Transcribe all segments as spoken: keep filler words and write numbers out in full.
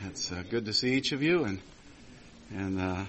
It's uh, good to see each of you, and and uh,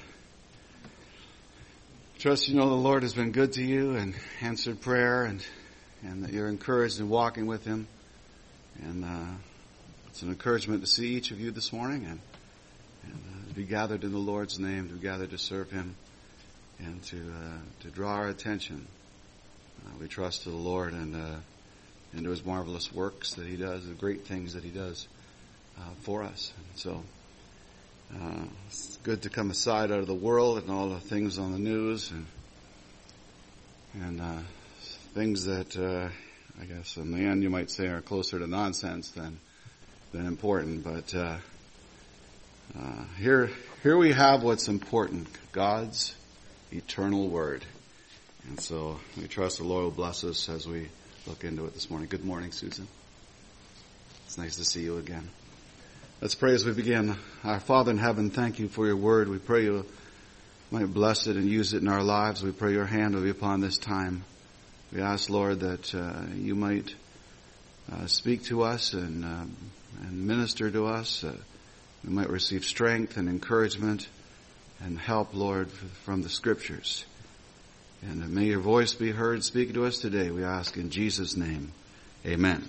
trust you know the Lord has been good to you and answered prayer, and and that you're encouraged in walking with Him. And uh, it's an encouragement to see each of you this morning, and and uh, to be gathered in the Lord's name, to be gathered to serve Him, and to uh, to draw our attention. Uh, we trust to the Lord and uh, into His marvelous works that He does, the great things that He does uh, for us. And so uh, it's good to come aside out of the world and all the things on the news and and uh, things that uh, I guess in the end you might say are closer to nonsense than than important. But uh, uh, here here we have what's important: God's eternal Word. And so we trust the Lord will bless us as we look into it this morning. Good morning, Susan. It's nice to see you again. Let's pray as we begin. Our Father in heaven, thank you for your word. We pray you might bless it and use it in our lives. We pray your hand will be upon this time. We ask, Lord, that uh, you might uh, speak to us and, uh, and minister to us. Uh, we might receive strength and encouragement and help, Lord, from the Scriptures. And may your voice be heard speaking to us today, we ask in Jesus' name. Amen.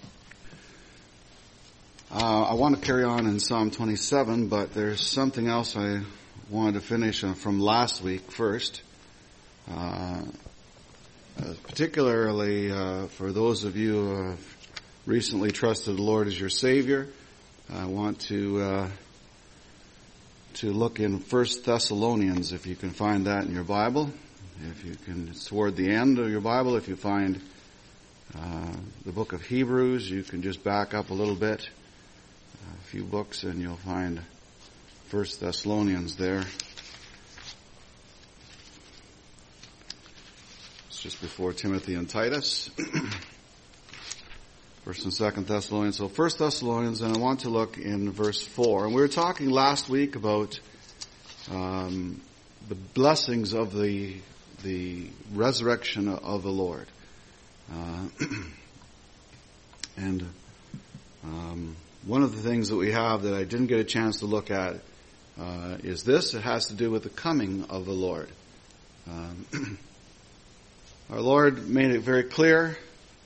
Uh, I want to carry on in Psalm twenty-seven, but there's something else I wanted to finish from last week first. Uh, uh, particularly uh, for those of you who have recently trusted the Lord as your Savior, I want to uh, to look in First Thessalonians, if you can find that in your Bible. If you can, it's toward the end of your Bible. If you find uh, the book of Hebrews, you can just back up a little bit, a few books, and you'll find First Thessalonians there. It's just before Timothy and Titus. First and Second Thessalonians. So First Thessalonians, and I want to look in verse four. And we were talking last week about um, the blessings of the the resurrection of the Lord. Uh, and um, one of the things that we have that I didn't get a chance to look at uh, is this. It has to do with the coming of the Lord. Um, our Lord made it very clear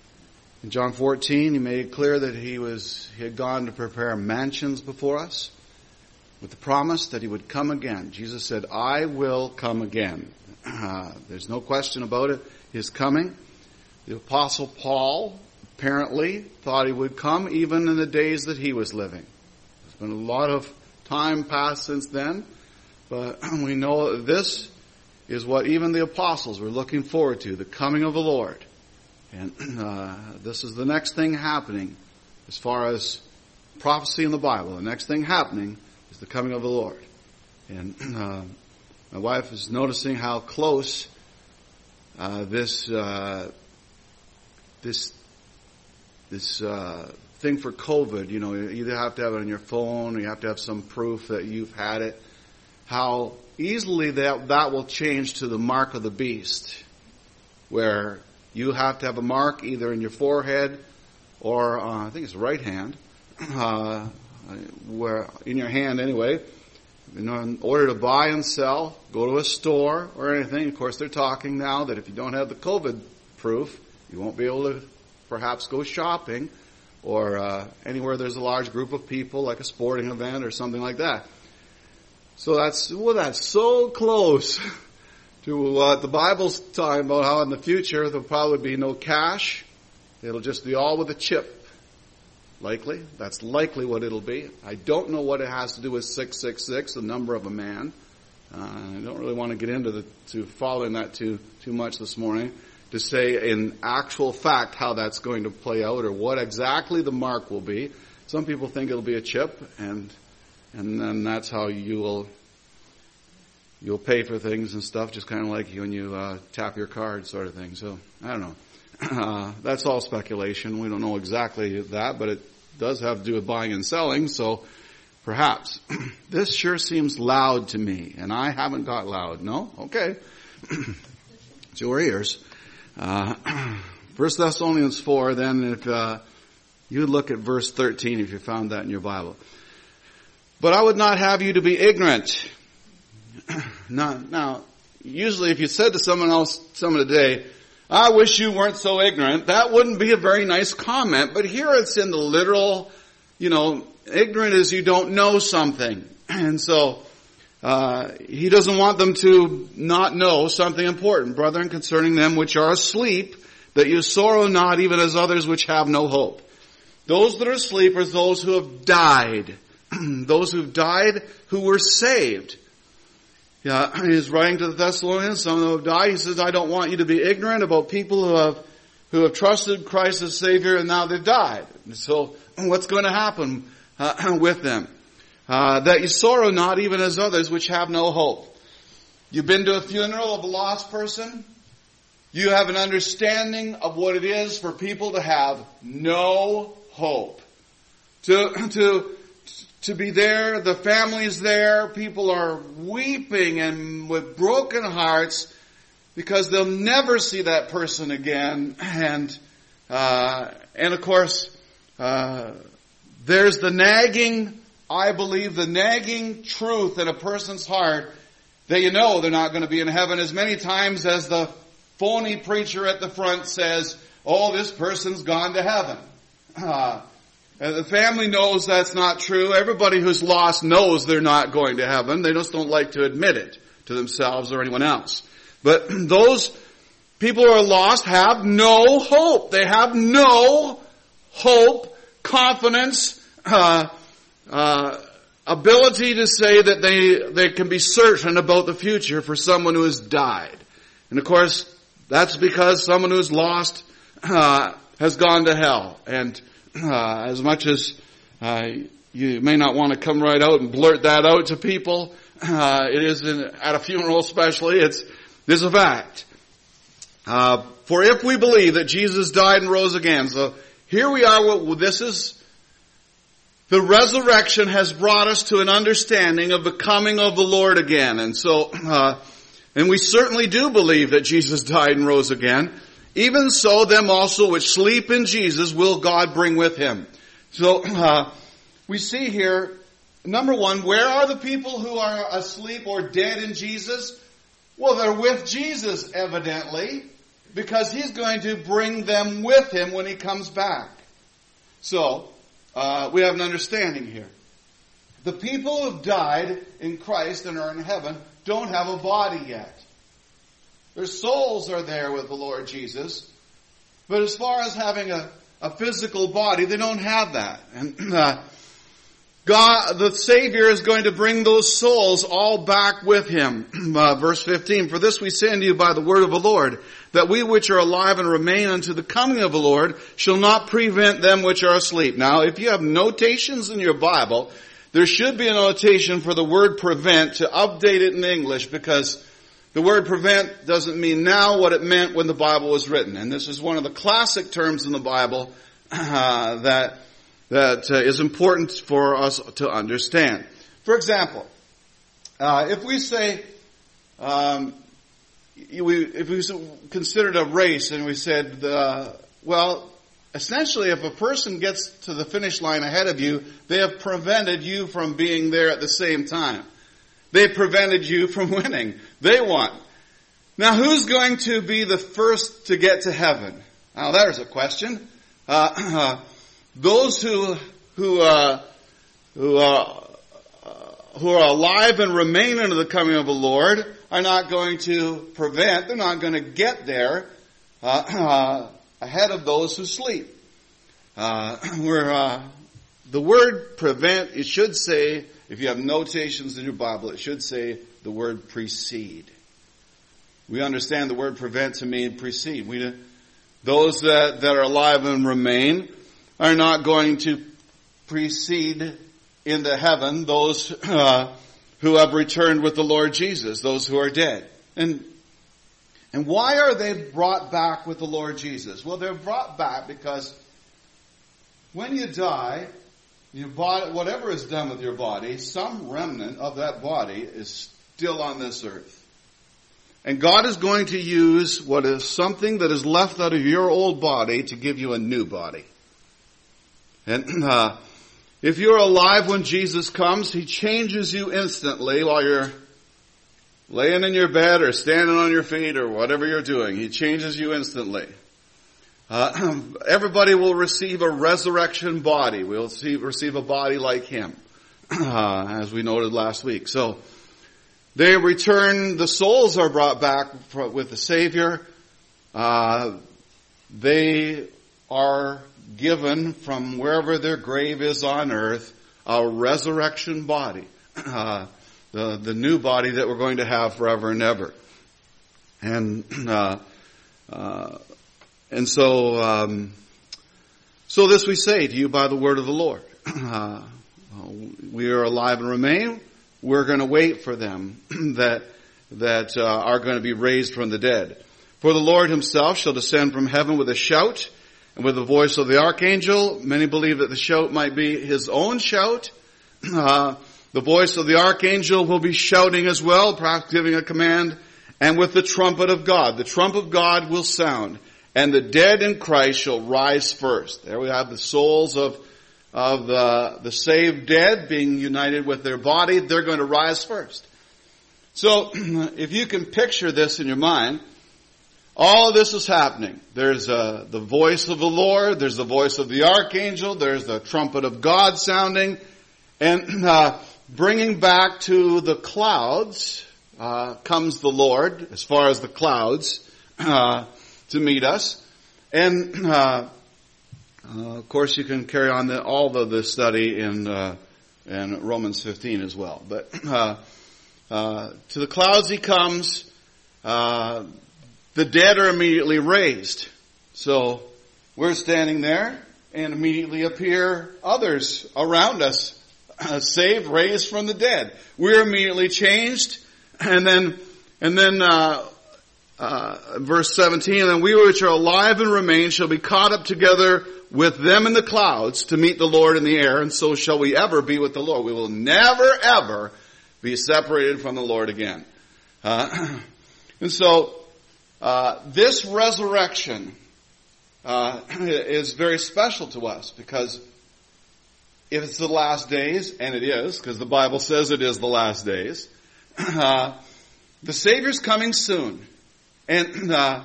in John fourteen. He made it clear that he was he had gone to prepare mansions before us, with the promise that he would come again. Jesus said, I will come again. Uh, there's no question about it. His coming. The Apostle Paul apparently thought he would come even in the days that he was living. There's been a lot of time passed since then, but we know that this is what even the apostles were looking forward to, the coming of the Lord. And uh, this is the next thing happening as far as prophecy in the Bible. The next thing happening is the coming of the Lord. And uh, my wife is noticing how close uh, this uh, this this uh, thing for COVID. You know, you either have to have it on your phone, or you have to have some proof that you've had it. How easily that that will change to the mark of the beast, where you have to have a mark either in your forehead or uh, I think it's right hand. Uh, where in your hand anyway, you know, in order to buy and sell, go to a store or anything. Of course, they're talking now that if you don't have the COVID proof, you won't be able to perhaps go shopping or uh, anywhere there's a large group of people, like a sporting event or something like that. So that's well, that's so close to what the Bible's talking about. How in the future there'll probably be no cash; it'll just be all with a chip. Likely. That's likely what it'll be. I don't know what it has to do with six six six, the number of a man. Uh, I don't really want to get into the, to following that too, too much this morning to say in actual fact how that's going to play out or what exactly the mark will be. Some people think it'll be a chip, and, and then that's how you will, you'll pay for things and stuff, just kind of like when you, uh, tap your card sort of thing. So, I don't know. Uh, that's all speculation. We don't know exactly that, but it does have to do with buying and selling, so perhaps. This sure seems loud to me, and I haven't got loud. No? Okay. It's your ears. Uh, First Thessalonians four, then if uh, you look at verse thirteen, if you found that in your Bible. But I would not have you to be ignorant. now, now, usually if you said to someone else, someone today, I wish you weren't so ignorant, that wouldn't be a very nice comment. But here it's in the literal, you know, ignorant is you don't know something. And so, uh, he doesn't want them to not know something important. Brethren, concerning them which are asleep, that you sorrow not even as others which have no hope. Those that are asleep are those who have died. Those who've died who were saved. Yeah, he's writing to the Thessalonians, some of them have died. He says, I don't want you to be ignorant about people who have who have trusted Christ as Savior and now they've died. And so what's going to happen uh, with them? Uh, that you sorrow not even as others which have no hope. You've been to a funeral of a lost person. You have an understanding of what it is for people to have no hope. To, to, to be there, the family's there, people are weeping and with broken hearts because they'll never see that person again. And, uh, and of course, uh, there's the nagging, I believe, the nagging truth in a person's heart that you know they're not going to be in heaven as many times as the phony preacher at the front says, oh, this person's gone to heaven. Uh, the family knows that's not true. Everybody who's lost knows they're not going to heaven. They just don't like to admit it to themselves or anyone else. But those people who are lost have no hope. They have no hope, confidence, uh, uh, ability to say that they, they can be certain about the future for someone who has died. And of course, that's because someone who's lost uh, has gone to hell. And uh, as much as uh, you may not want to come right out and blurt that out to people, uh, it is in, at a funeral especially, it's, it's a fact. Uh, for if we believe that Jesus died and rose again, so here we are, what, this is, the resurrection has brought us to an understanding of the coming of the Lord again. And so, uh, and we certainly do believe that Jesus died and rose again. Even so, them also which sleep in Jesus will God bring with him. So, uh, we see here, number one, where are the people who are asleep or dead in Jesus? Well, they're with Jesus, evidently, because he's going to bring them with him when he comes back. So, uh, we have an understanding here. The people who have died in Christ and are in heaven don't have a body yet. Their souls are there with the Lord Jesus. But as far as having a, a physical body, they don't have that. And uh, God, the Savior is going to bring those souls all back with him. Uh, verse fifteen, for this we say unto you by the word of the Lord, that we which are alive and remain unto the coming of the Lord shall not prevent them which are asleep. Now, if you have notations in your Bible, there should be a notation for the word prevent to update it in English, because the word prevent doesn't mean now what it meant when the Bible was written. And this is one of the classic terms in the Bible uh, that that uh, is important for us to understand. For example, uh, if we say, um, we, if we considered a race and we said, uh, well, essentially, if a person gets to the finish line ahead of you, they have prevented you from being there at the same time. They prevented you from winning. They won. Now, who's going to be the first to get to heaven? Now, there's a question. Uh, uh, those who who uh, who uh, who are alive and remain unto the coming of the Lord are not going to prevent. They're not going to get there uh, uh, ahead of those who sleep. Uh, where uh, the word prevent, it should say, if you have notations in your Bible, it should say the word precede. We understand the word prevent to mean precede. We, those that, that are alive and remain are not going to precede into heaven those uh, who have returned with the Lord Jesus, those who are dead. And and why are they brought back with the Lord Jesus? Well, they're brought back because when you die, your body, whatever is done with your body, some remnant of that body is still on this earth. And God is going to use what is something that is left out of your old body to give you a new body. And uh, If you're alive when Jesus comes, He changes you instantly while you're laying in your bed or standing on your feet or whatever you're doing. He changes you instantly. Uh, everybody will receive a resurrection body. We'll see, receive a body like Him, uh, as we noted last week. So, they return, the souls are brought back with the Savior. Uh, they are given from wherever their grave is on earth a resurrection body. Uh, the, the new body that we're going to have forever and ever. And, uh, uh, and so, um, so this we say to you by the word of the Lord. Uh, we are alive and remain. We're going to wait for them that, that, uh, are going to be raised from the dead. For the Lord Himself shall descend from heaven with a shout and with the voice of the archangel. Many believe that the shout might be His own shout. Uh, the voice of the archangel will be shouting as well, perhaps giving a command. And with the trumpet of God, the trump of God will sound, and the dead in Christ shall rise first. There we have the souls of, of the, the saved dead being united with their body. They're going to rise first. So, if you can picture this in your mind, all of this is happening. There's uh, the voice of the Lord, there's the voice of the archangel, there's the trumpet of God sounding, and uh, bringing back to the clouds uh, comes the Lord, as far as the clouds, uh, to meet us. And uh, uh, of course, you can carry on the, all of this study in uh, in Romans fifteen as well. But uh, uh, to the clouds He comes. Uh, The dead are immediately raised. So we're standing there and immediately appear others around us, uh, saved, raised from the dead. We're immediately changed. And then, and then, uh, uh, verse seventeen, and then we which are alive and remain shall be caught up together with them in the clouds to meet the Lord in the air, and so shall we ever be with the Lord. We will never ever be separated from the Lord again. Uh, and so, Uh, this resurrection uh, is very special to us because if it's the last days, and it is, because the Bible says it is the last days, uh, the Savior's coming soon. And uh,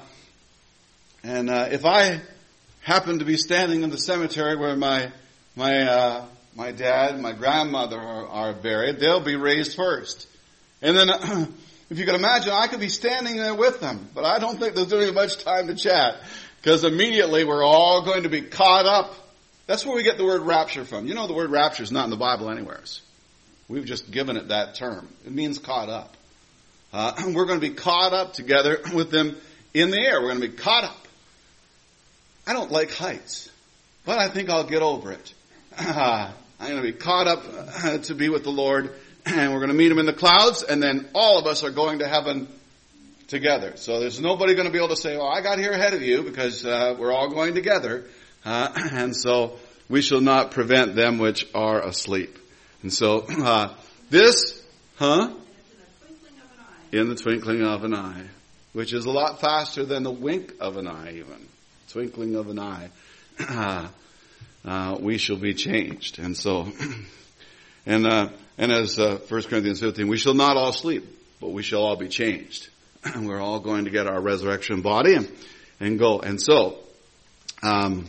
and uh, if I happen to be standing in the cemetery where my my uh, my dad and my grandmother are, are buried, they'll be raised first. And then Uh, If you can imagine, I could be standing there with them, but I don't think there's going to be much time to chat, because immediately we're all going to be caught up. That's where we get the word rapture from. You know, the word rapture is not in the Bible anywhere. We've just given it that term. It means caught up. Uh, we're going to be caught up together with them in the air. We're going to be caught up. I don't like heights, but I think I'll get over it. Uh, I'm going to be caught up uh, to be with the Lord. And we're going to meet Him in the clouds, and then all of us are going to heaven together. So there's nobody going to be able to say, well, I got here ahead of you, because uh, we're all going together. Uh, and so we shall not prevent them which are asleep. And so uh, this, huh? In the twinkling of an eye. Which is a lot faster than the wink of an eye even. Twinkling of an eye. Uh, uh, we shall be changed. And so, and uh And as uh, First Corinthians fifteen, we shall not all sleep, but we shall all be changed. We're all going to get our resurrection body and, and go. And so, um,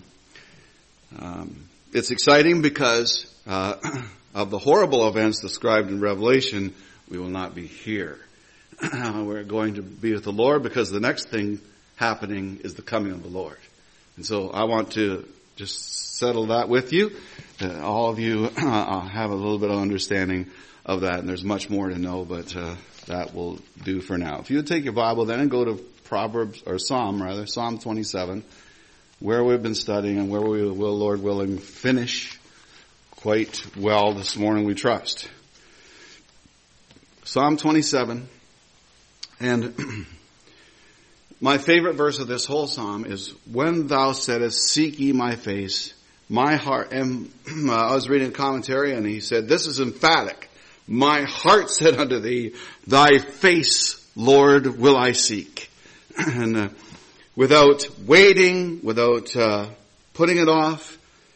um, it's exciting because uh, of the horrible events described in Revelation, we will not be here. We're going to be with the Lord, because the next thing happening is the coming of the Lord. And so I want to just settle that with you. That all of you uh, have a little bit of understanding of that, and there's much more to know, but uh, that will do for now. If you would take your Bible then and go to Proverbs, or Psalm rather, Psalm twenty-seven, where we've been studying and where we will, Lord willing, finish quite well this morning, we trust. Psalm twenty-seven, and my favorite verse of this whole psalm is, when thou saidest, seek ye my face, my heart, and uh, I was reading a commentary, and he said, this is emphatic. My heart said unto thee, thy face, Lord, will I seek. And uh, without waiting, without uh, putting it off,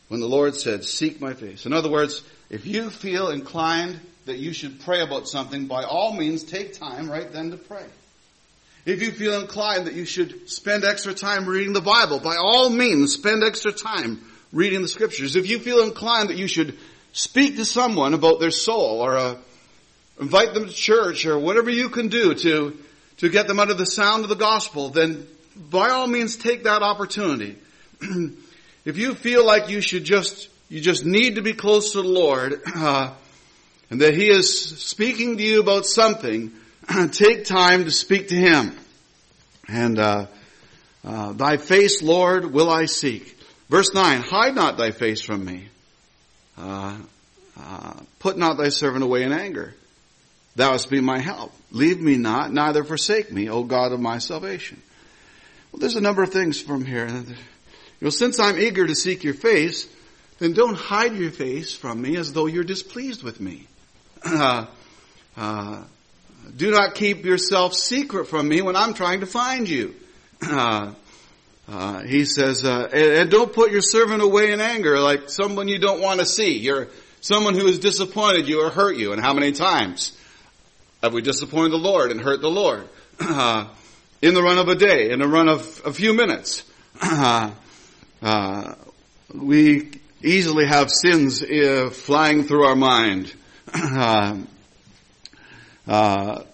when the Lord said, seek my face. In other words, if you feel inclined that you should pray about something, by all means take time right then to pray. If you feel inclined that you should spend extra time reading the Bible, by all means spend extra time reading the Scriptures. If you feel inclined that you should speak to someone about their soul, or uh, invite them to church, or whatever you can do to, to get them under the sound of the gospel, then by all means take that opportunity. If you feel like you should just, you just need to be close to the Lord, uh, and that He is speaking to you about something, take time to speak to Him. And, uh, uh, thy face, Lord, will I seek. Verse nine, hide not thy face from me. Uh, uh, put not thy servant away in anger. Thou hast been my help. Leave me not, neither forsake me, O God of my salvation. Well, there's a number of things from here. You know, since I'm eager to seek your face, then don't hide your face from me as though you're displeased with me. Uh, uh, do not keep yourself secret from me when I'm trying to find you. Uh, uh, he says, uh, and, and don't put your servant away in anger like someone you don't want to see. You're someone who has disappointed you or hurt you. And how many times have we disappointed the Lord and hurt the Lord? Uh, in the run of a day, in the run of a few minutes. Uh, uh, we easily have sins uh, flying through our mind. Uh, uh,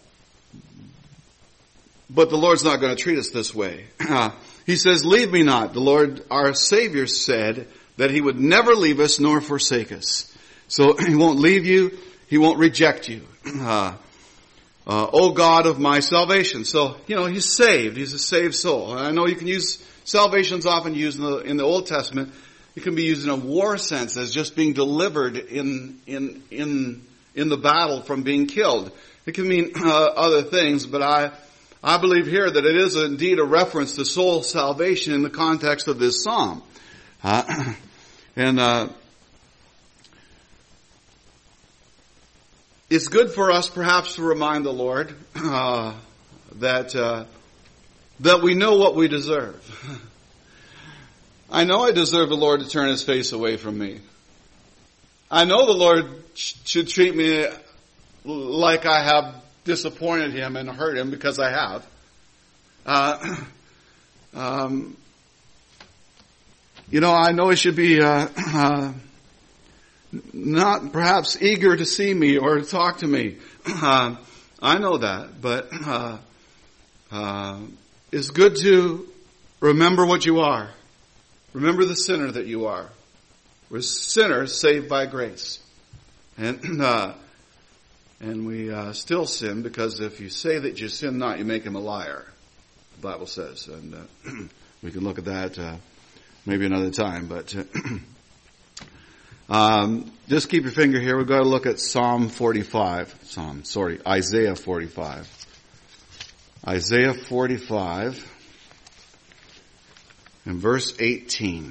but the Lord's not going to treat us this way. Uh, he says, leave me not. The Lord, our Savior, said that He would never leave us nor forsake us. So He won't leave you. He won't reject you. Uh, uh, O God of my salvation. So, you know, He's saved. He's a saved soul. And I know you can use, salvation's often used in the, in the Old Testament. It can be used in a war sense as just being delivered in, in, in, in the battle from being killed. It can mean uh, other things, but I, I believe here that it is indeed a reference to soul salvation in the context of this psalm. Uh, and, uh, it's good for us perhaps to remind the Lord, uh, that, uh, that we know what we deserve. I know I deserve the Lord to turn His face away from me. I know the Lord sh- should treat me like I have disappointed Him and hurt Him, because I have. Uh, um, you know, I know He should be uh, uh, not perhaps eager to see me or to talk to me. Uh, I know that, but uh, uh, it's good to remember what you are. Remember the sinner that you are. We're sinners saved by grace. And uh, and we uh, still sin, because if you say that you sin not, you make him a liar, the Bible says. And uh, we can look at that uh, maybe another time. But uh, um, just keep your finger here. We've got to look at Psalm forty-five. Psalm, sorry, Isaiah forty-five. Isaiah forty-five. In verse eighteen.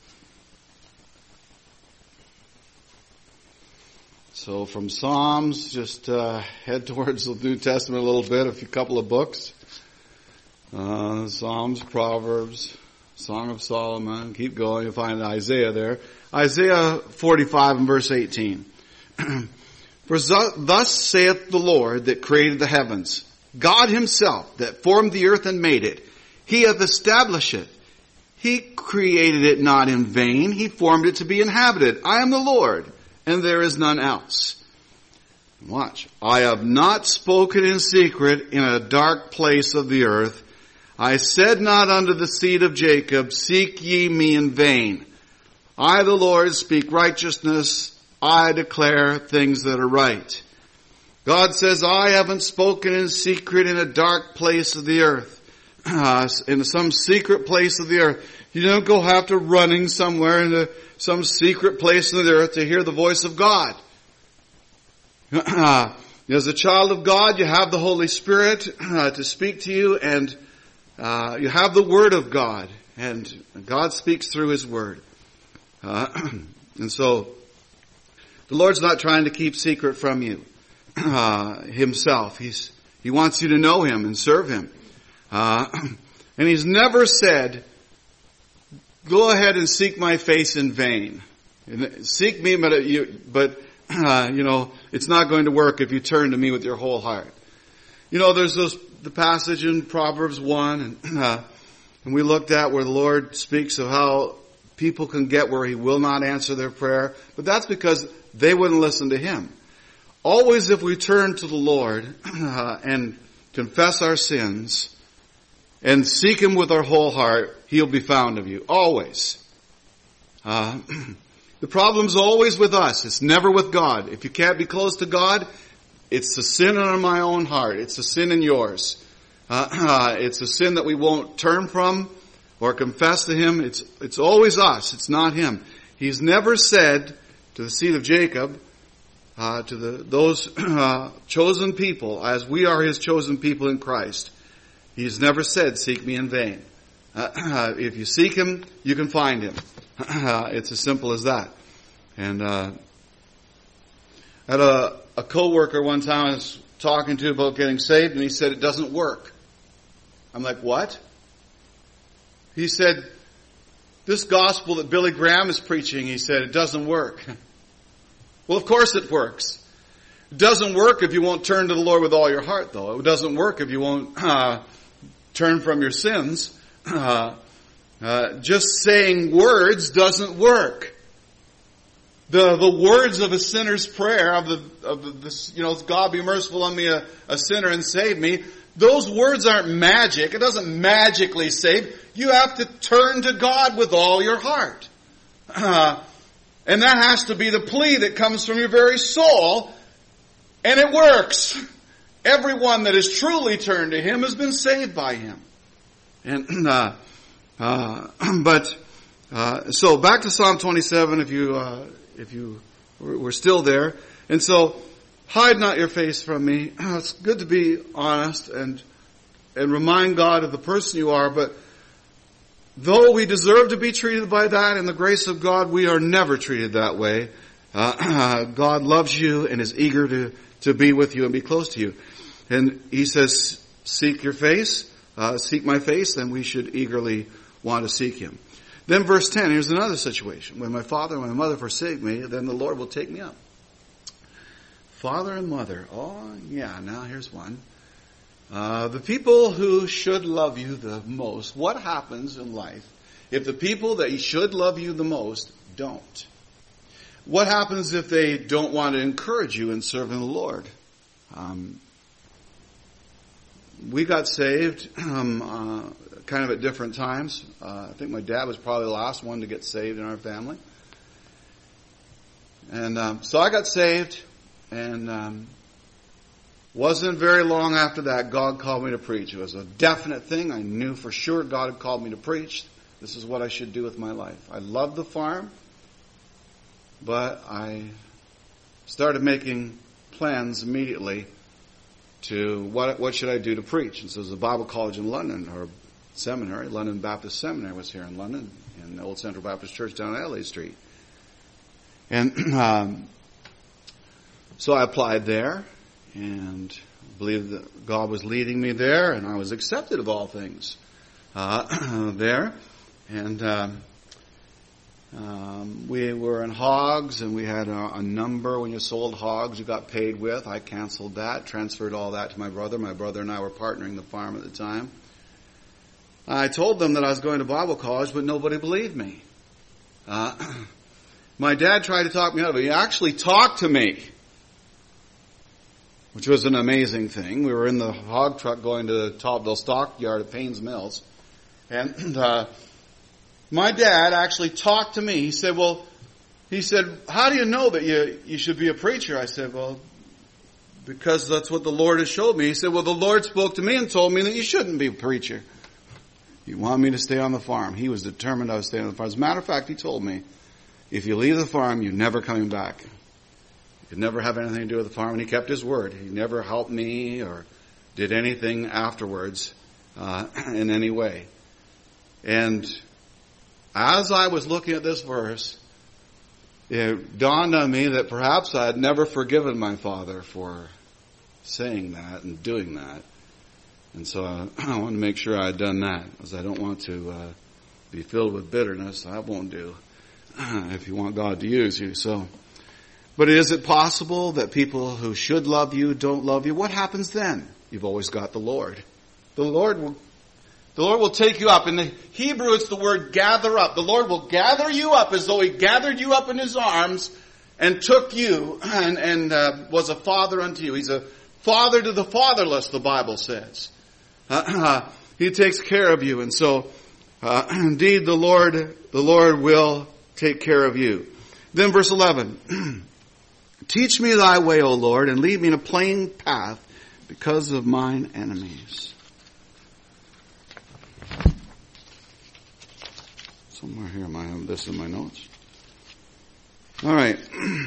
So from Psalms, just uh, head towards the New Testament a little bit, a few couple of books. Uh, Psalms, Proverbs, Song of Solomon. Keep going, you'll find Isaiah there. Isaiah forty-five and verse eighteen. For thus saith the Lord that created the heavens, God Himself that formed the earth and made it. He hath established it. He created it not in vain. He formed it to be inhabited. I am the Lord, and there is none else. Watch. I have not spoken in secret in a dark place of the earth. I said not unto the seed of Jacob, seek ye me in vain. I, the Lord, speak righteousness. I declare things that are right. God says, I haven't spoken in secret in a dark place of the earth. Uh, in some secret place of the earth. You don't go have to running somewhere into some secret place of the earth to hear the voice of God. Uh, as a child of God, you have the Holy Spirit uh, to speak to you, and uh, you have the Word of God, and God speaks through His Word. Uh, and so, the Lord's not trying to keep secret from you uh, Himself. He's He wants you to know Him and serve Him. Uh, and He's never said, go ahead and seek my face in vain. Seek me, but you, but uh, you know, it's not going to work if you turn to me with your whole heart. You know, there's those the passage in Proverbs one, and uh, and we looked at where the Lord speaks of how people can get where He will not answer their prayer, but that's because they wouldn't listen to Him. Always, if we turn to the Lord uh, and confess our sins and seek Him with our whole heart, He'll be found of you. Always. Uh, The problem's always with us. It's never with God. If you can't be close to God, it's a sin in my own heart. It's a sin in yours. Uh, uh, it's a sin that we won't turn from or confess to Him. It's it's always us. It's not Him. He's never said to the seed of Jacob, uh, to the those uh, chosen people, as we are His chosen people in Christ, He's never said, seek me in vain. Uh, uh, if you seek Him, you can find Him. Uh, it's as simple as that. And uh, I had a, a co-worker one time I was talking to about getting saved, and he said it doesn't work. I'm like, what? He said, this gospel that Billy Graham is preaching, he said, it doesn't work. Well, of course it works. It doesn't work if you won't turn to the Lord with all your heart, though. It doesn't work if you won't uh, turn from your sins. Uh, Uh, just saying words doesn't work. The the words of a sinner's prayer of the of the this, you know, God be merciful on me, a, a sinner, and save me. Those words aren't magic. It doesn't magically save. You have to turn to God with all your heart, uh, and that has to be the plea that comes from your very soul, and it works. Everyone that has truly turned to Him has been saved by Him, and. Uh, Uh, but, uh, so back to Psalm twenty-seven, if you, uh, if you were still there. And so, hide not your face from me. It's good to be honest and, and remind God of the person you are, but though we deserve to be treated by that in the grace of God, we are never treated that way. Uh, God loves you and is eager to, to be with you and be close to you. And He says, seek your face, uh, seek my face, then we should eagerly want to seek Him. Then verse ten, here's another situation. When my father and my mother forsake me, then the Lord will take me up. Father and mother. Oh, yeah, now here's one. Uh, the people who should love you the most. What happens in life if the people that should love you the most don't? What happens if they don't want to encourage you in serving the Lord? Um, we got saved um, uh, kind of at different times. Uh, I think my dad was probably the last one to get saved in our family. And um, so I got saved, and um, wasn't very long after that, God called me to preach. It was a definite thing. I knew for sure God had called me to preach. This is what I should do with my life. I loved the farm, but I started making plans immediately to what what should I do to preach. And so there's a Bible college in London, or seminary. London Baptist Seminary was here in London, in the Old Central Baptist Church down Adelaide Street. And um, so I applied there, and believed that God was leading me there, and I was accepted of all things uh, there. And um, um, we were in hogs, and we had a, a number when you sold hogs you got paid with. I canceled that, transferred all that to my brother. My brother and I were partnering the farm at the time. I told them that I was going to Bible college, but nobody believed me. Uh, my dad tried to talk me out of it. He actually talked to me, which was an amazing thing. We were in the hog truck going to the Topville stockyard at Payne's Mills. And uh, my dad actually talked to me. He said, well, he said, how do you know that you, you should be a preacher? I said, well, because that's what the Lord has showed me. He said, well, the Lord spoke to me and told me that you shouldn't be a preacher. You want me to stay on the farm. He was determined I would stay on the farm. As a matter of fact, he told me, if you leave the farm, you're never coming back. You'd never have anything to do with the farm. And he kept his word. He never helped me or did anything afterwards uh, in any way. And as I was looking at this verse, it dawned on me that perhaps I had never forgiven my father for saying that and doing that. And so I, I wanted to make sure I had done that, because I don't want to uh, be filled with bitterness. I won't do. if you want God to use you. So, but is it possible that people who should love you don't love you? What happens then? You've always got the Lord. The Lord will, the Lord will take you up. In the Hebrew, it's the word gather up. The Lord will gather you up as though He gathered you up in His arms and took you and, and uh, was a father unto you. He's a father to the fatherless, the Bible says. Uh, he takes care of you. And so, uh, indeed, the Lord, the Lord will take care of you. Then verse eleven. Teach me thy way, O Lord, and lead me in a plain path because of mine enemies. Somewhere here, I have this in my notes. All right.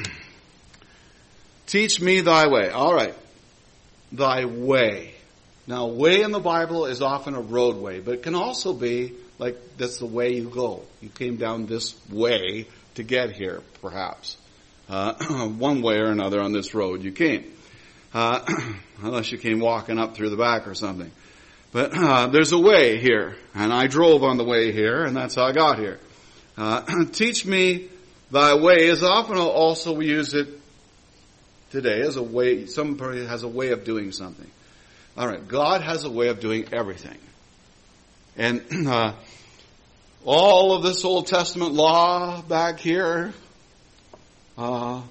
Teach me thy way. All right. Thy way. Now, way in the Bible is often a roadway, but it can also be like that's the way you go. You came down this way to get here, perhaps. Uh, one way or another on this road you came. Uh, unless you came walking up through the back or something. But uh, there's a way here, and I drove on the way here, and that's how I got here. Uh, teach me thy way is often also we use it today as a way, somebody has a way of doing something. All right, God has a way of doing everything. And uh, all of this Old Testament law back here, uh,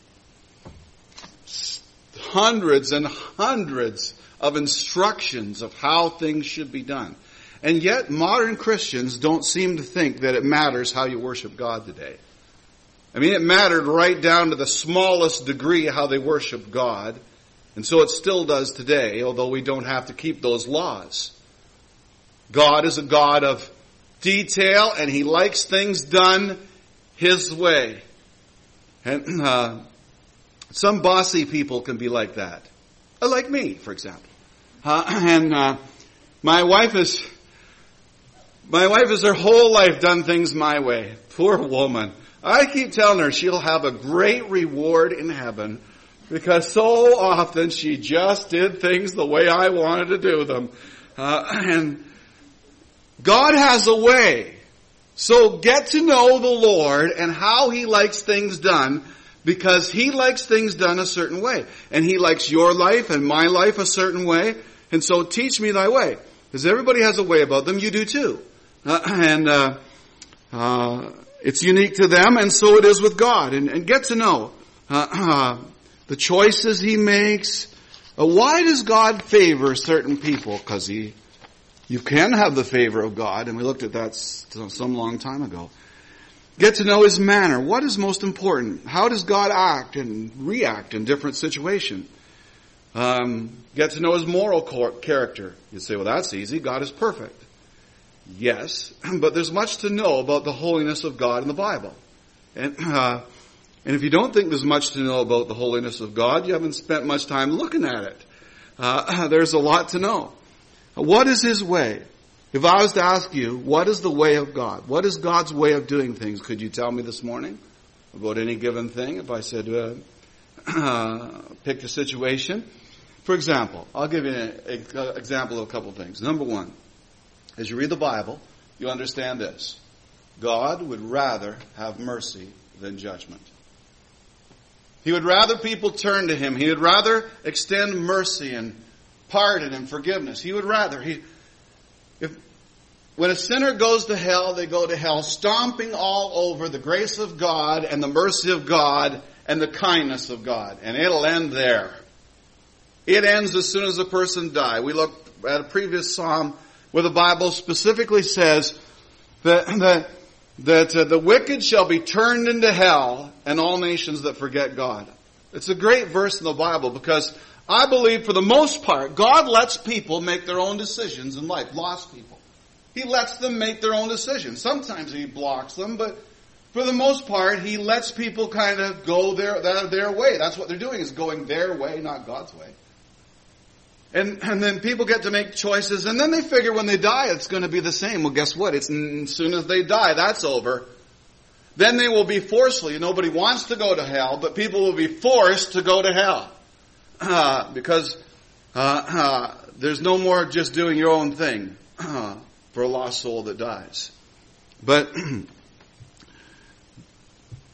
hundreds and hundreds of instructions of how things should be done. And yet modern Christians don't seem to think that it matters how you worship God today. I mean, it mattered right down to the smallest degree how they worship God. And so it still does today, although we don't have to keep those laws. God is a God of detail, and He likes things done His way. And uh, some bossy people can be like that. Uh, like me, for example. Uh, and uh, my wife is, my wife has her whole life done things my way. Poor woman. I keep telling her she'll have a great reward in heaven because so often she just did things the way I wanted to do them. Uh, and God has a way. So get to know the Lord and how He likes things done, because He likes things done a certain way. And He likes your life and my life a certain way. And so teach me thy way. Because everybody has a way about them. You do too. Uh, and uh, uh, it's unique to them, and so it is with God. And, and get to know uh, uh, the choices He makes. Uh, why does God favor certain people? Because He, you can have the favor of God, and we looked at that some long time ago. Get to know His manner. What is most important? How does God act and react in different situations? Um, get to know His moral character. You say, well, that's easy. God is perfect. Yes, but there's much to know about the holiness of God in the Bible. And, uh, and if you don't think there's much to know about the holiness of God, you haven't spent much time looking at it. Uh, there's a lot to know. What is His way? If I was to ask you, what is the way of God? What is God's way of doing things? Could you tell me this morning about any given thing? If I said, uh, uh, pick a situation. For example, I'll give you an example of a couple of things. Number one, as you read the Bible, you understand this. God would rather have mercy than judgment. He would rather people turn to Him. He would rather extend mercy and pardon and forgiveness. He would rather. He, if when a sinner goes to hell, they go to hell stomping all over the grace of God and the mercy of God and the kindness of God. And it'll end there. It ends as soon as a person dies. We looked at a previous psalm where the Bible specifically says that, that, that uh, the wicked shall be turned into hell and all nations that forget God. It's a great verse in the Bible because I believe for the most part, God lets people make their own decisions in life. Lost people. He lets them make their own decisions. Sometimes He blocks them, but for the most part, He lets people kind of go their, their, their way. That's what they're doing, is going their way, not God's way. And, and then people get to make choices, and then they figure when they die it's going to be the same. Well, guess what? It's as soon as they die, that's over. Then they will be forcefully. Nobody wants to go to hell, but people will be forced to go to hell. Uh, because uh, uh, there's no more just doing your own thing uh, for a lost soul that dies. But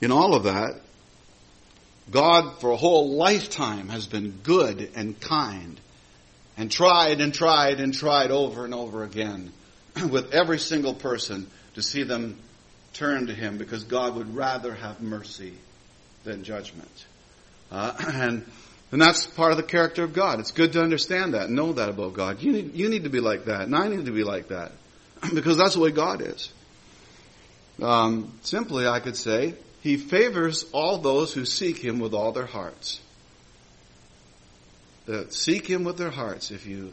in all of that, God for a whole lifetime has been good and kind and tried and tried and tried over and over again with every single person to see them turn to Him, because God would rather have mercy than judgment. Uh, and and that's part of the character of God. It's good to understand that, know that about God. You need, you need to be like that, and I need to be like that, because that's the way God is. Um, simply, I could say, He favors all those who seek Him with all their hearts. That seek Him with their hearts. If you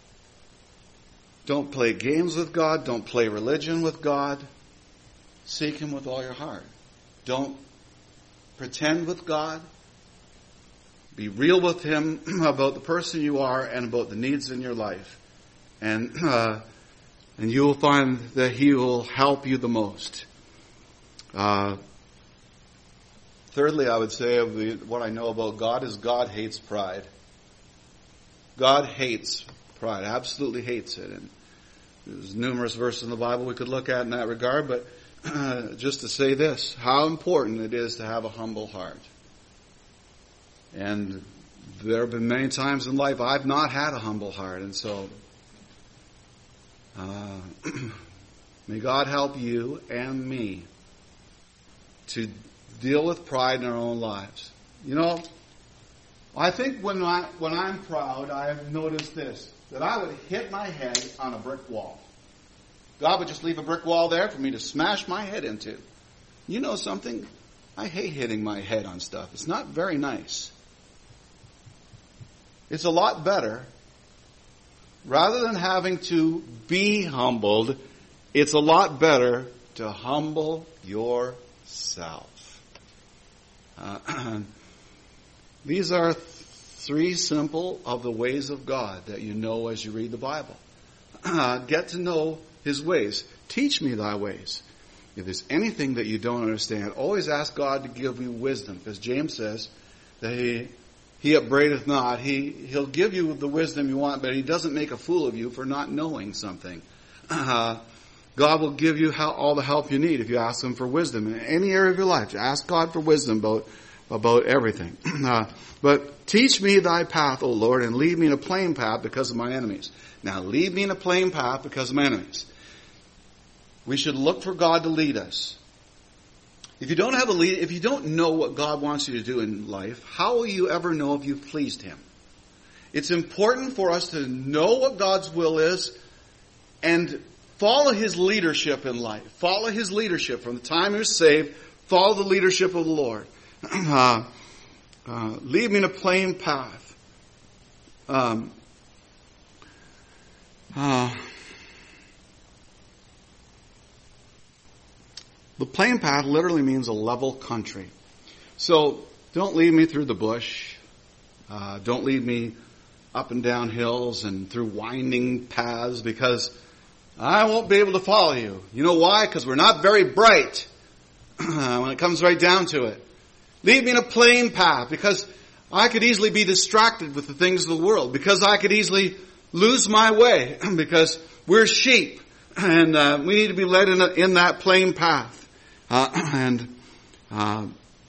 don't play games with God, don't play religion with God, seek Him with all your heart. Don't pretend with God. Be real with Him about the person you are and about the needs in your life. And uh, and you will find that He will help you the most. Uh, thirdly, I would say of the, what I know about God is God hates pride. God hates pride, absolutely hates it. And there's numerous verses in the Bible we could look at in that regard, but uh, just to say this, how important it is to have a humble heart. And there have been many times in life I've not had a humble heart, and so uh, may God help you and me to deal with pride in our own lives. You know, I think when, I, when I'm proud, I've noticed this, that I would hit my head on a brick wall. God would just leave a brick wall there for me to smash my head into. You know something? I hate hitting my head on stuff. It's not very nice. It's a lot better, rather than having to be humbled, it's a lot better to humble yourself. Uh, these are three simple of the ways of God that you know as you read the Bible. Uh, get to know His ways. Teach me thy ways. If there's anything that you don't understand, always ask God to give you wisdom. Because James says that He He upbraideth not. He, He'll give you the wisdom you want, but He doesn't make a fool of you for not knowing something. Uh, God will give you how, all the help you need if you ask Him for wisdom in any area of your life. Ask God for wisdom about, about everything. Uh, but teach me thy path, O Lord, and lead me in a plain path because of my enemies. Now, lead me in a plain path because of my enemies. We should look for God to lead us. If you don't have a lead, if you don't know what God wants you to do in life, how will you ever know if you've pleased Him? It's important for us to know what God's will is and follow His leadership in life. Follow His leadership from the time you're saved. Follow the leadership of the Lord. Uh, uh, lead me in a plain path. Um, uh, the plain path literally means a level country. So don't lead me through the bush. Uh, don't lead me up and down hills and through winding paths, because I won't be able to follow you. You know why? Because we're not very bright when it comes right down to it. Lead me in a plain path, because I could easily be distracted with the things of the world, because I could easily lose my way, because we're sheep, and uh, we need to be led in, a, in that plain path. Uh, and uh,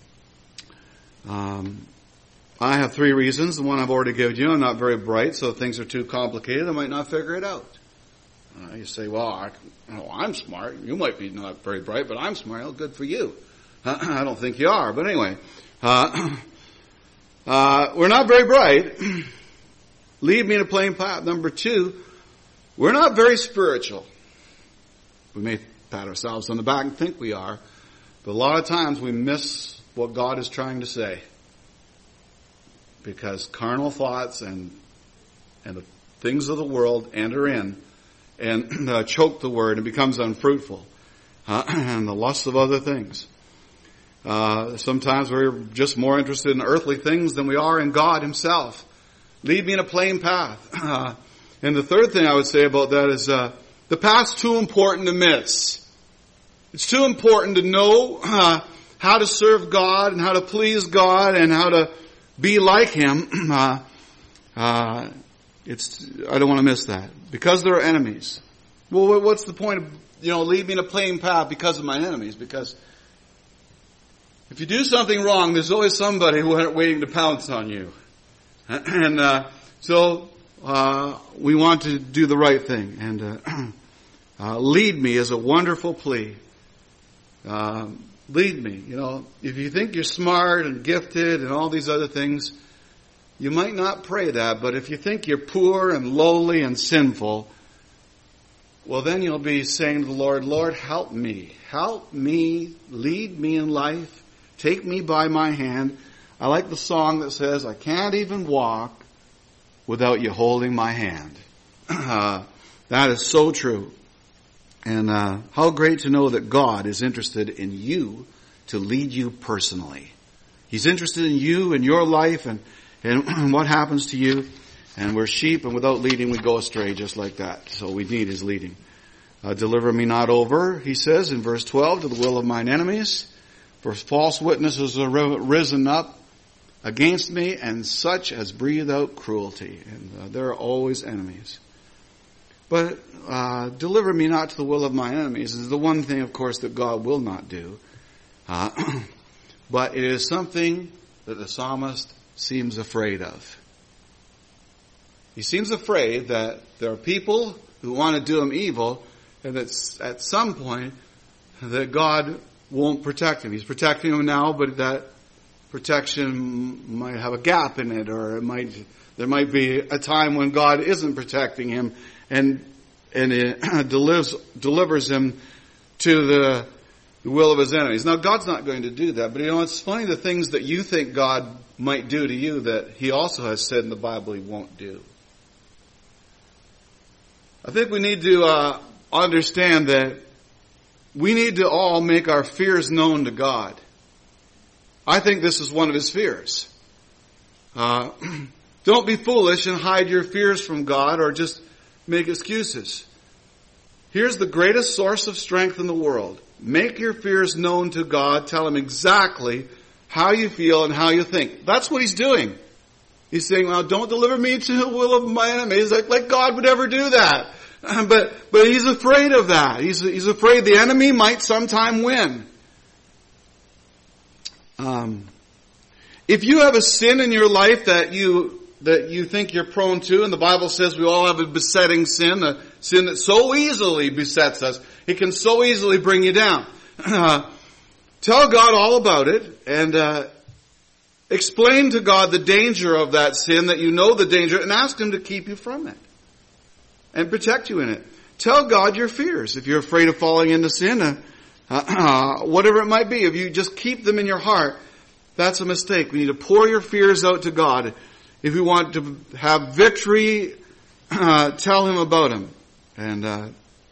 um, I have three reasons. The one I've already given you. I'm not very bright, so if things are too complicated, I might not figure it out. Uh, you say, well, I, oh, I'm smart. You might be not very bright, but I'm smart. Well, good for you. Uh, I don't think you are. But anyway, uh, uh, we're not very bright. Lead me in a plain path. Number two, we're not very spiritual. We may pat ourselves on the back and think we are, but a lot of times we miss what God is trying to say, because carnal thoughts and and the things of the world enter in and uh, choke the word and becomes unfruitful, uh, and the lust of other things. Uh, sometimes we're just more interested in earthly things than we are in God Himself. Lead me in a plain path. Uh, and the third thing I would say about that is uh, the path's too important to miss. It's too important to know uh, how to serve God and how to please God and how to be like Him. Uh, uh, it's I don't want to miss that, because there are enemies. Well, what's the point of, you know, lead me in a plain path because of my enemies? Because If you do something wrong, there's always somebody waiting to pounce on you. And uh, so uh, we want to do the right thing. And uh, uh, lead me is a wonderful plea. Uh, lead me. You know, if you think you're smart and gifted and all these other things, you might not pray that. But if you think you're poor and lowly and sinful, well, then you'll be saying to the Lord, Lord, help me. Help me. Lead me in life. Take me by my hand. I like the song that says, I can't even walk without you holding my hand. Uh, that is so true. And uh, how great to know that God is interested in you to lead you personally. He's interested in you and your life and, and what happens to you. And we're sheep, and without leading we go astray just like that. So we need His leading. Uh, deliver me not over, He says in verse twelve, to the will of mine enemies. For false witnesses are risen up against me, and such as breathe out cruelty. And uh, there are always enemies. But uh, deliver me not to the will of my enemies is the one thing, of course, that God will not do. Uh, but it is something that the psalmist seems afraid of. He seems afraid that there are people who want to do him evil, and that at some point that God won't protect him. He's protecting him now, but that protection might have a gap in it, or it might there might be a time when God isn't protecting him, and and it delivers delivers him to the, the will of his enemies. Now, God's not going to do that, but you know, it's funny the things that you think God might do to you that He also has said in the Bible He won't do. I think we need to uh, understand that we need to all make our fears known to God. I think this is one of His fears. Uh, don't be foolish and hide your fears from God or just make excuses. Here's the greatest source of strength in the world. Make your fears known to God. Tell Him exactly how you feel and how you think. That's what He's doing. He's saying, well, don't deliver me to the will of my enemies. Like, like God would ever do that. But, but He's afraid of that. He's, he's afraid the enemy might sometime win. Um, if you have a sin in your life that you, that you think you're prone to, and the Bible says we all have a besetting sin, a sin that so easily besets us, it can so easily bring you down. Uh, tell God all about it, and, uh, explain to God the danger of that sin, that you know the danger, and ask Him to keep you from it. And protect you in it. Tell God your fears. If you're afraid of falling into sin, uh, uh, whatever it might be, if you just keep them in your heart, that's a mistake. We need to pour your fears out to God. If you want to have victory, uh, tell Him about Him. And, uh,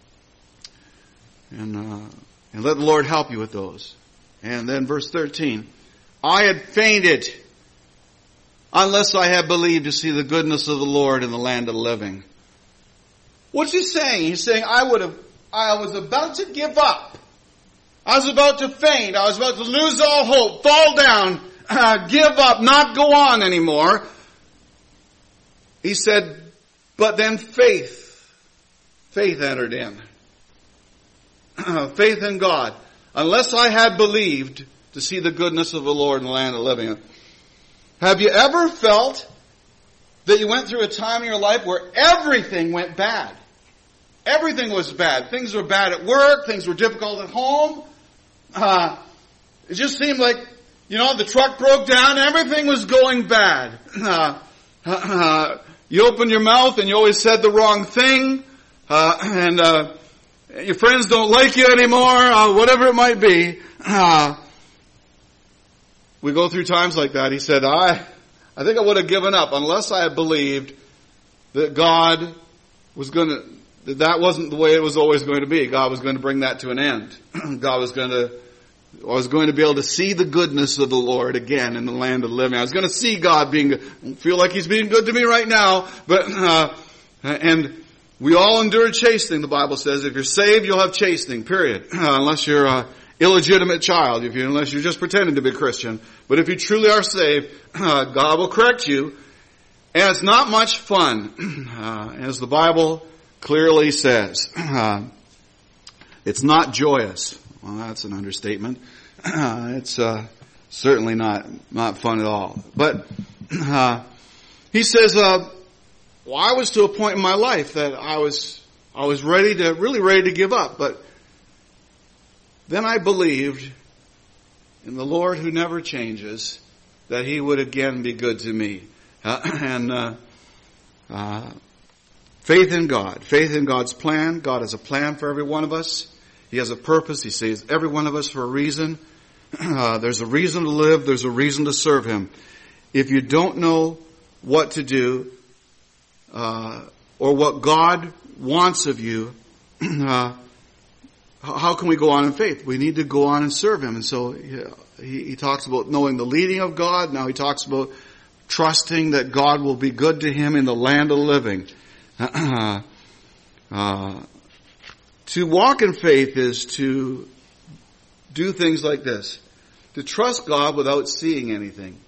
and, uh, and let the Lord help you with those. And then verse thirteen. I had fainted unless I had believed to see the goodness of the Lord in the land of the living. What's he saying? He's saying, I would have, I was about to give up. I was about to faint. I was about to lose all hope, fall down, uh, give up, not go on anymore. He said, but then faith, faith entered in. Faith in God. Unless I had believed to see the goodness of the Lord in the land of the living. Have you ever felt that you went through a time in your life where everything went bad? Everything was bad. Things were bad at work. Things were difficult at home. Uh, it just seemed like, you know, the truck broke down. Everything was going bad. Uh, uh, you opened your mouth and you always said the wrong thing. Uh, and uh, your friends don't like you anymore. Uh, whatever it might be. Uh, we go through times like that. He said, I, I think I would have given up unless I had believed that God was going to, that that wasn't the way it was always going to be. God was going to bring that to an end. God was going to, I was going to be able to see the goodness of the Lord again in the land of the living. I was going to see God being, I feel like He's being good to me right now, but, uh, and we all endure chastening, the Bible says. If you're saved, you'll have chastening, period. Uh, unless you're a illegitimate child, if you, unless you're just pretending to be a Christian. But if you truly are saved, uh, God will correct you. And it's not much fun, uh, as the Bible clearly says. Uh, it's not joyous. Well, that's an understatement. Uh, it's, uh, certainly not, not fun at all. But, uh, he says, uh, well, I was to a point in my life that I was, I was ready to, really ready to give up. But then I believed in the Lord who never changes, that He would again be good to me. Uh, and, uh, uh, faith in God. Faith in God's plan. God has a plan for every one of us. He has a purpose. He saves every one of us for a reason. Uh, there's a reason to live. There's a reason to serve Him. If you don't know what to do, uh, or what God wants of you, uh, how can we go on in faith? We need to go on and serve Him. And so he, he talks about knowing the leading of God. Now he talks about trusting that God will be good to him in the land of the living. Uh, uh, to walk in faith is to do things like this. To trust God without seeing anything.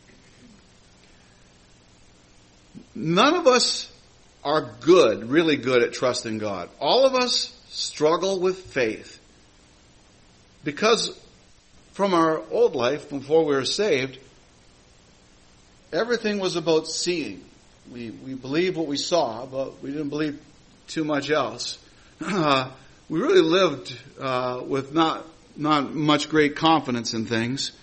None of us are good, really good at trusting God. All of us struggle with faith. Because from our old life, before we were saved, everything was about seeing. We we believed what we saw, but we didn't believe too much else. Uh, we really lived uh, with not not much great confidence in things.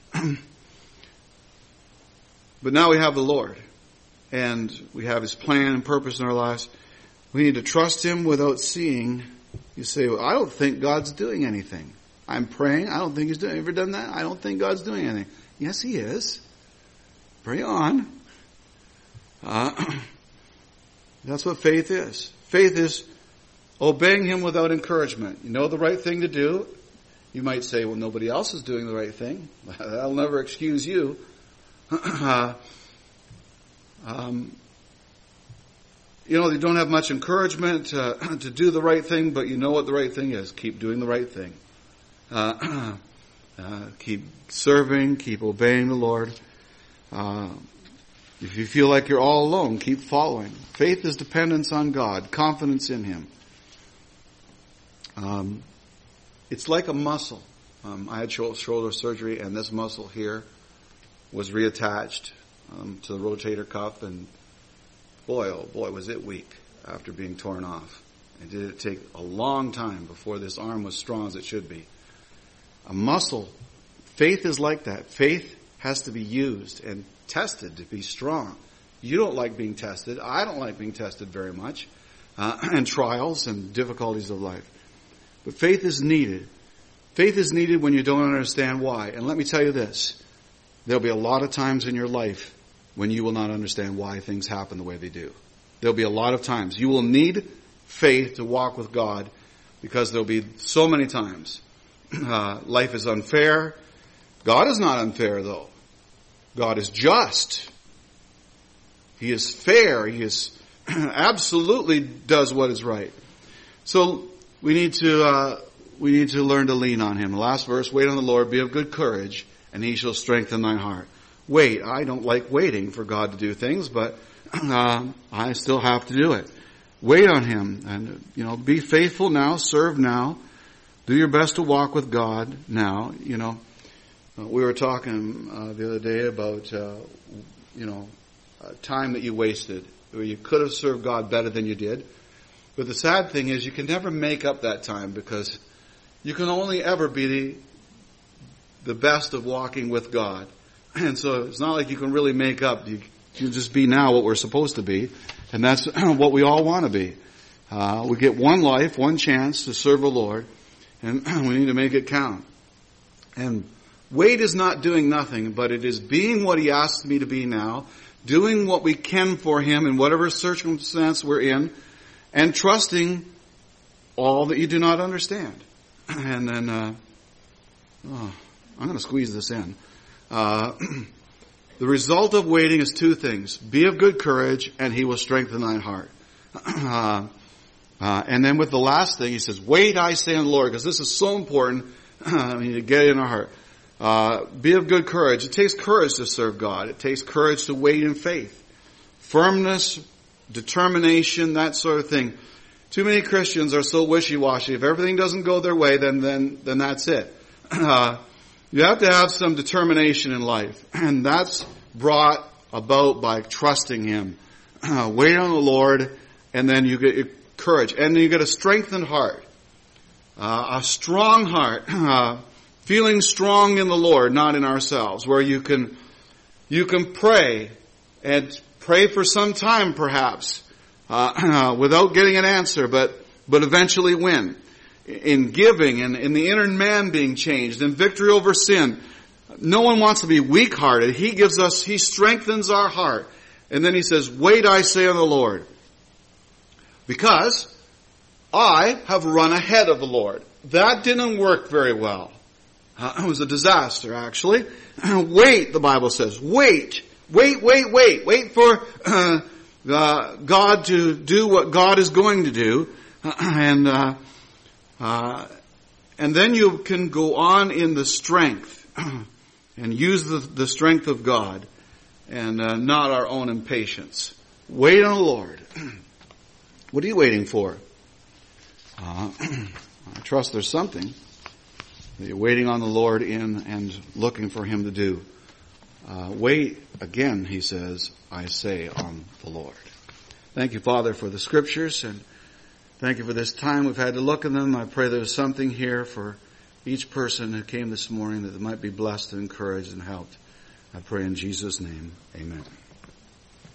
But now we have the Lord, and we have His plan and purpose in our lives. We need to trust Him without seeing. You say, well, I don't think God's doing anything. I'm praying. I don't think He's doing. Have you ever done that? I don't think God's doing anything. Yes, He is. Pray on. Uh, that's what faith is. Faith is obeying Him without encouragement. You know the right thing to do. You might say, well, nobody else is doing the right thing. That'll never excuse you. uh, um, you know, you don't have much encouragement uh, to do the right thing, but you know what the right thing is. Keep doing the right thing. Uh, uh, keep serving, keep obeying the Lord. Uh, if you feel like you're all alone, keep following. Faith is dependence on God, confidence in Him. Um, it's like a muscle. Um, I had shoulder surgery, and this muscle here was reattached um, to the rotator cuff, and boy, oh boy, was it weak after being torn off. And did it take a long time before this arm was strong as it should be. A muscle, faith is like that. Faith has to be used and tested to be strong. You don't like being tested. I don't like being tested very much. Uh, and trials and difficulties of life. But faith is needed. Faith is needed when you don't understand why. And let me tell you this. There'll be a lot of times in your life when you will not understand why things happen the way they do. There'll be a lot of times. You will need faith to walk with God because there'll be so many times. Uh, life is unfair. God is not unfair, though. God is just. He is fair. He is absolutely does what is right. So we need to uh, we need to learn to lean on Him. The last verse: "Wait on the Lord, be of good courage, and He shall strengthen thine heart." Wait. I don't like waiting for God to do things, but uh, I still have to do it. Wait on Him, and you know, be faithful now, serve now, do your best to walk with God now. You know, uh, we were talking uh, the other day about uh, you know uh, time that you wasted, where you could have served God better than you did. But the sad thing is, you can never make up that time because you can only ever be the, the best of walking with God. And so it's not like you can really make up. You can just be now what we're supposed to be. And that's what we all want to be. Uh, we get one life, one chance to serve the Lord. And we need to make it count. And wait is not doing nothing, but it is being what He asks me to be now. Doing what we can for Him in whatever circumstance we're in. And trusting all that you do not understand. And then, uh, oh, I'm going to squeeze this in. Uh, the result of waiting is two things. Be of good courage, and He will strengthen thine heart. Uh, uh, and then with the last thing, He says, wait, I say, on the Lord, because this is so important. I mean, to get it in our heart. Uh, be of good courage. It takes courage to serve God. It takes courage to wait in faith. Firmness, determination, that sort of thing. Too many Christians are so wishy-washy. If everything doesn't go their way, then then then that's it. Uh, You have to have some determination in life, and that's brought about by trusting Him. Uh, wait on the Lord, and then you get courage, and you get a strengthened heart, uh, a strong heart, uh, feeling strong in the Lord, not in ourselves, where you can you can pray and pray for some time, perhaps, uh, without getting an answer, but but eventually win. In giving and in the inner man being changed, in victory over sin. No one wants to be weak-hearted. He gives us, He strengthens our heart. And then He says, wait, I say, on the Lord. Because I have run ahead of the Lord. That didn't work very well. Uh, it was a disaster, actually. Wait, the Bible says. Wait. Wait, wait, wait. Wait for uh, uh, God to do what God is going to do. Uh, and... Uh, Uh, and then you can go on in the strength and use the, the strength of God and uh, not our own impatience. Wait on the Lord. What are you waiting for? Uh, I trust there's something that you're waiting on the Lord in and looking for Him to do. Uh, wait, again, He says, I say, on the Lord. Thank you, Father, for the Scriptures, and thank you for this time we've had to look at them. I pray there's something here for each person who came this morning that might be blessed and encouraged and helped. I pray in Jesus' name, amen.